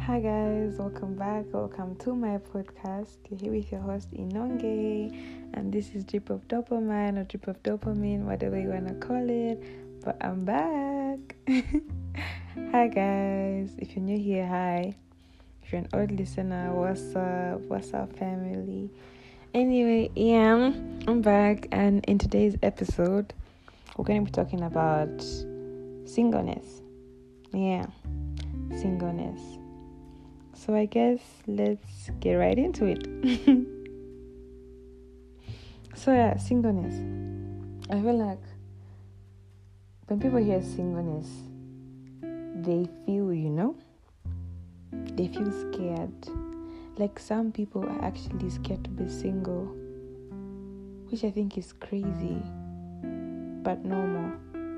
Hi guys, welcome back. Welcome to my podcast. You're here with your host Inonge, and this is Drip of Dopamine or Drip of Dopamine, whatever you wanna call it. But I'm back. Hi guys. If you're new here, hi. If you're an old listener, what's up? What's up, family? Anyway, I'm back, and in today's episode, we're going to be talking about singleness. Singleness. So I guess let's get right into it. Singleness. I feel like when people hear singleness, they feel, they feel scared. Like some people are actually scared to be single, which I think is crazy, but normal.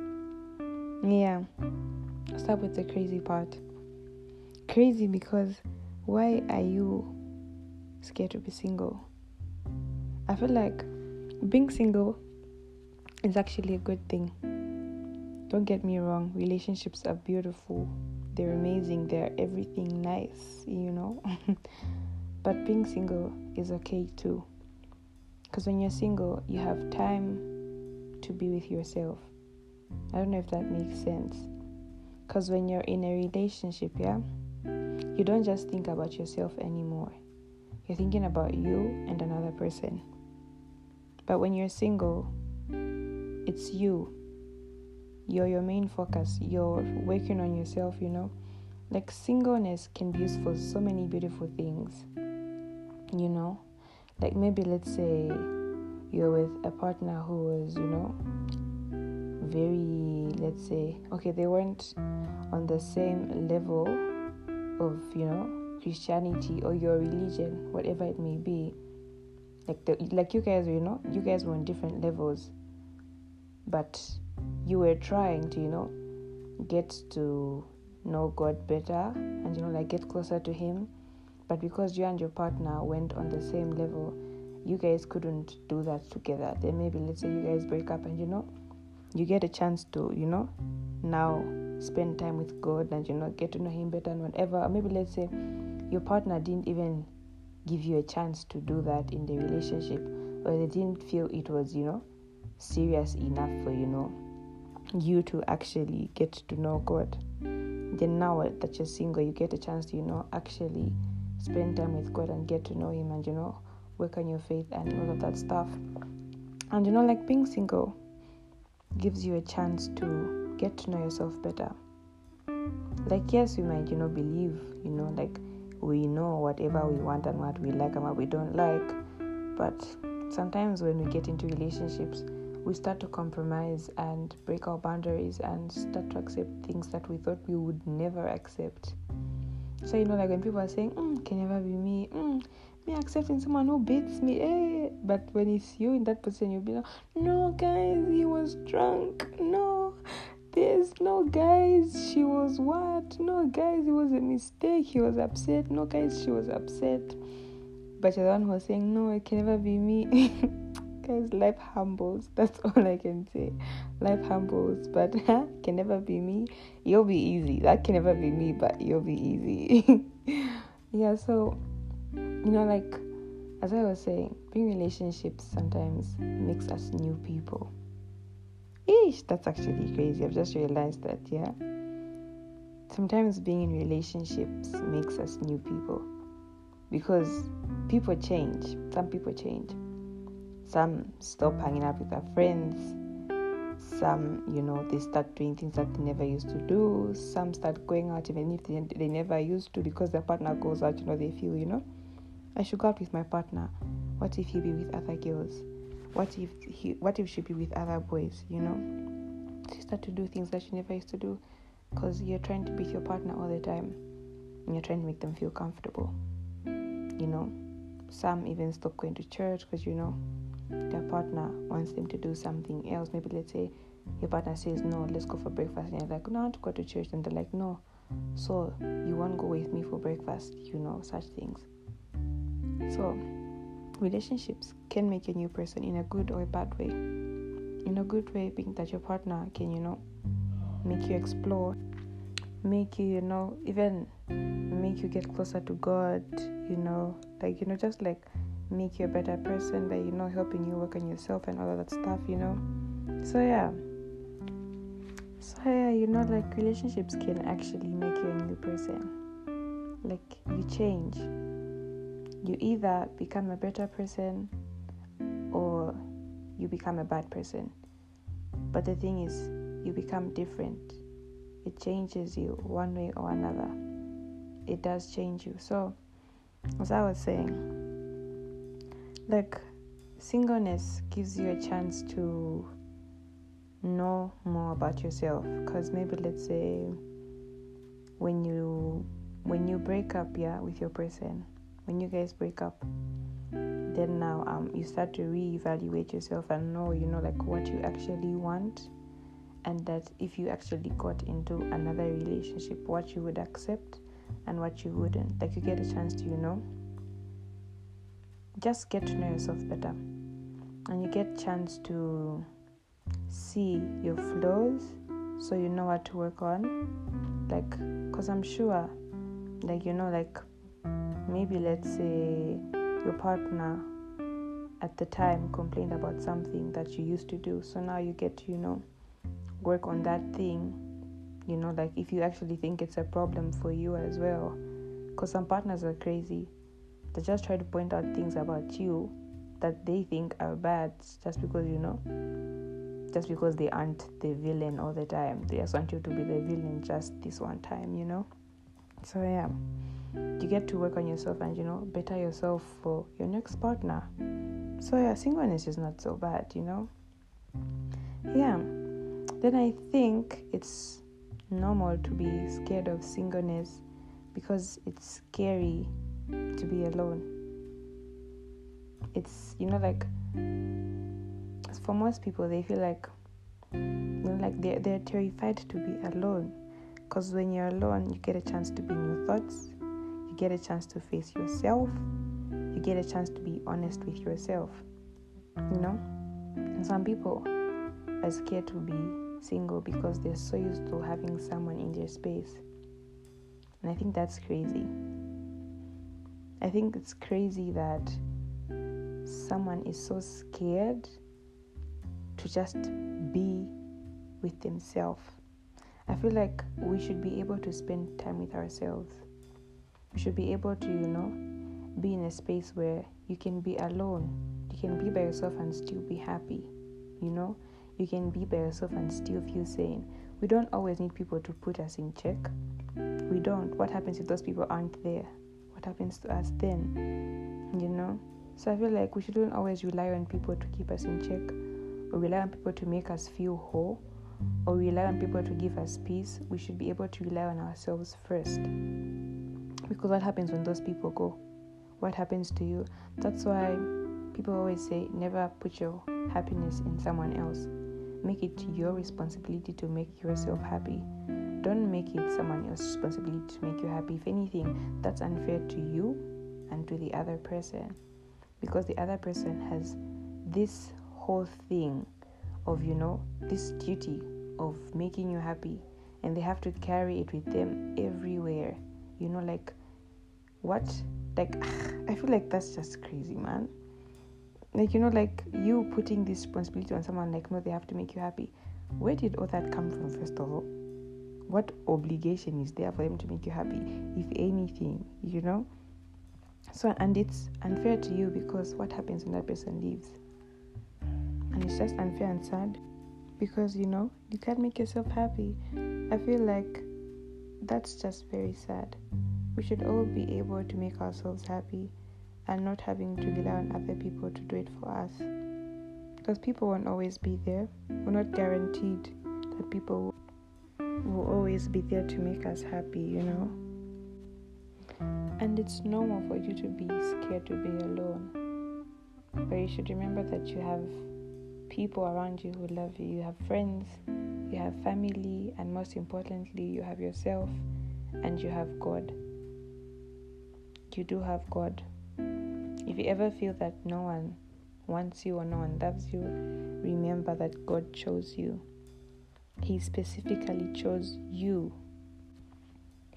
I'll start with the crazy part. Crazy because why are you scared to be single? I feel like being single is actually a good thing. Don't get me wrong, relationships are beautiful. They're amazing. They're everything nice, But being single is okay too. Because when you're single, you have time to be with yourself. I don't know if that makes sense. Because when you're in a relationship, you don't just think about yourself anymore. You're thinking about you and another person. But when you're single, it's you. You're your main focus. You're working on yourself, Like singleness can be used for so many beautiful things, Like maybe let's say you're with a partner who was, very, let's say, okay, they weren't on the same level of, Christianity or your religion, whatever it may be. Like you guys, you guys were on different levels, but you were trying to, get to know God better and, get closer to Him. But because you and your partner went on the same level, you guys couldn't do that together. Then maybe let's say you guys break up and, you get a chance to, now spend time with God and, get to know Him better and whatever. Or maybe let's say your partner didn't even give you a chance to do that in the relationship, or they didn't feel it was, serious enough for, you to actually get to know God. Then now that you're single, you get a chance to, actually spend time with God and get to know Him and, work on your faith and all of that stuff. And, like being single gives you a chance to get to know yourself better. Like, yes, we might, believe, like we know whatever we want and what we like and what we don't like. But sometimes when we get into relationships, we start to compromise and break our boundaries and start to accept things that we thought we would never accept. So, like when people are saying, can never be me, me accepting someone who beats me, But when it's you in that position, you'll be like, no, guys, he was drunk. No, there's no, guys, she was what? No, guys, it was a mistake. He was upset. No, guys, she was upset. But you're the one who was saying, no, it can never be me. Guys, life humbles. That's all I can say. Life humbles, but can never be me. You'll be easy. That can never be me, but you'll be easy. So, like, as I was saying, being in relationships sometimes makes us new people. That's actually crazy. I've just realized that, Sometimes being in relationships makes us new people. Because people change. Some people change. Some stop hanging out with their friends. Some, they start doing things that they never used to do. Some start going out even if they never used to, because their partner goes out, they feel, I should go out with my partner. What if he be with other girls? What if she be with other boys, So you start to do things that you never used to do because you're trying to be with your partner all the time and you're trying to make them feel comfortable. Some even stop going to church because, their partner wants them to do something else. Maybe let's say your partner says, no, let's go for breakfast. And you're like, no, I want to go to church. And they're like, no, so you won't go with me for breakfast, such things. So relationships can make you a new person in a good or a bad way. In a good way, being that your partner can, make you explore make you, even make you get closer to God, just like make you a better person by, helping you work on yourself and all of that stuff, So yeah, like relationships can actually make you a new person. Like you change. You either become a better person or you become a bad person. But the thing is, you become different. It changes you one way or another. It does change you. So, as I was saying, like singleness gives you a chance to know more about yourself. Because maybe let's say when you break up, with your person, when you guys break up, then now you start to reevaluate yourself and know, like what you actually want, and that if you actually got into another relationship, what you would accept and what you wouldn't. Like you get a chance to, just get to know yourself better, and you get a chance to see your flaws, so you know what to work on. Like, because I'm sure, like, like maybe let's say your partner at the time complained about something that you used to do, so now you get to, work on that thing, like if you actually think it's a problem for you as well. Because some partners are crazy. They just try to point out things about you that they think are bad just because, just because they aren't the villain all the time. They just want you to be the villain just this one time, So yeah, you get to work on yourself and, better yourself for your next partner. So yeah, singleness is not so bad, Yeah. Then I think it's normal to be scared of singleness because it's scary to be alone. It's, like, for most people, they feel like, like they're terrified to be alone. Because when you're alone, you get a chance to be in your thoughts, you get a chance to face yourself, you get a chance to be honest with yourself, And some people are scared to be single because they're so used to having someone in their space. And I think that's crazy. I think it's crazy that someone is so scared to just be with themselves. I feel like we should be able to spend time with ourselves. We should be able to, be in a space where you can be alone. You can be by yourself and still be happy, You can be by yourself and still feel sane. We don't always need people to put us in check. We don't. What happens if those people aren't there? What happens to us then? So I feel like we shouldn't always rely on people to keep us in check, or rely on people to make us feel whole, or rely on people to give us peace. We should be able to rely on ourselves first. Because what happens when those people go? What happens to you? That's why people always say never put your happiness in someone else. Make it your responsibility to make yourself happy. Don't make it someone else's responsibility to make you happy. If anything, that's unfair to you and to the other person. Because the other person has this whole thing of, this duty of making you happy. And they have to carry it with them everywhere. Like, what? Like, I feel like that's just crazy, man. Like, like you putting this responsibility on someone, like, no, they have to make you happy. Where did all that come from, first of all? What obligation is there for them to make you happy, if anything, So, and it's unfair to you because what happens when that person leaves? And it's just unfair and sad because, you can't make yourself happy. I feel like that's just very sad. We should all be able to make ourselves happy and not having to rely on other people to do it for us. Because people won't always be there. We're not guaranteed that people will always be there to make us happy, And it's normal for you to be scared to be alone. But you should remember that you have people around you who love you. You have friends, you have family, and most importantly, you have yourself and you have God. You do have God. If you ever feel that no one wants you or no one loves you, remember that God chose you. He specifically chose you.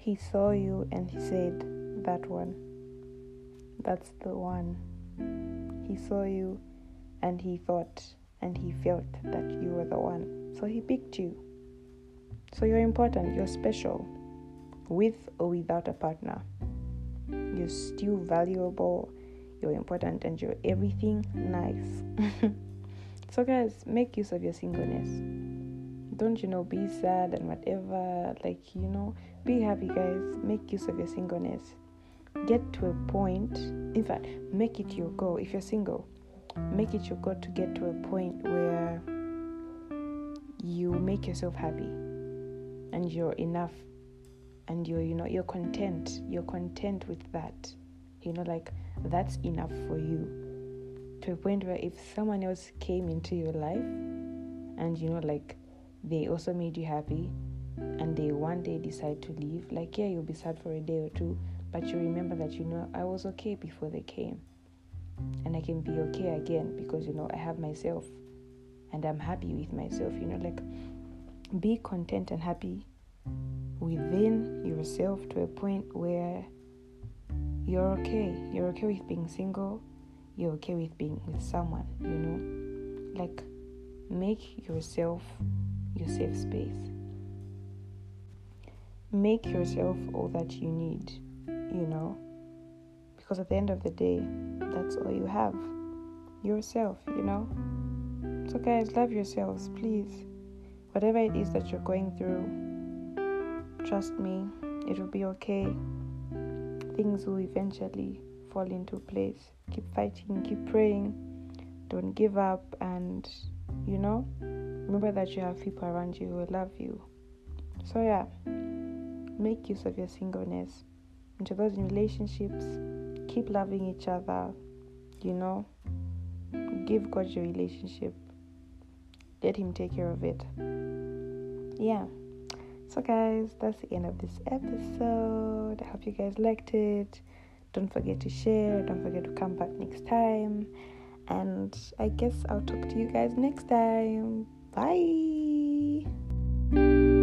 He saw you and he said, that one. That's the one. He saw you and he thought and he felt that you were the one. So he picked you. So you're important, you're special, with or without a partner. You're still valuable, you're important, and you're everything nice. So guys, make use of your singleness. Don't, be sad and whatever. Be happy, guys. Make use of your singleness. Get to a point, in fact, make it your goal. If you're single, make it your goal to get to a point where you make yourself happy and you're enough and you're content. You're content with that. That's enough for you. To a point where if someone else came into your life and they also made you happy and they one day decide to leave, you'll be sad for a day or two, but you remember that I was okay before they came and I can be okay again because I have myself and I'm happy with myself. Be content and happy within yourself to a point where you're okay. You're okay with being single. You're okay with being with someone, make yourself your safe space. Make yourself all that you need, because at the end of the day, that's all you have. Yourself, So guys, love yourselves, please. Whatever it is that you're going through, trust me, it will be okay. Things will eventually fall into place. Keep fighting, keep praying, don't give up, and remember that you have people around you who love you. So yeah, make use of your singleness. Into those in relationships, keep loving each other. Give God your relationship. Let him take care of it. Yeah. So guys, that's the end of this episode. I hope you guys liked it. Don't forget to share. Don't forget to come back next time. And I guess I'll talk to you guys next time. Bye.